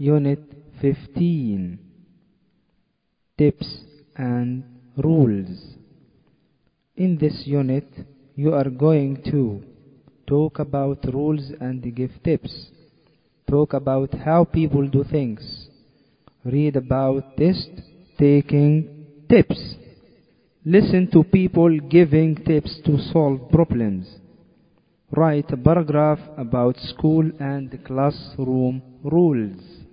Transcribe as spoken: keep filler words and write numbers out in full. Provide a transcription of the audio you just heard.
Unit fifteen, Tips and Rules. In this unit, you are going to talk about rules and give tips. Talk about how people do things. Read about test-taking tips. Listen to people giving tips to solve problems. Write a paragraph about school and classroom rules.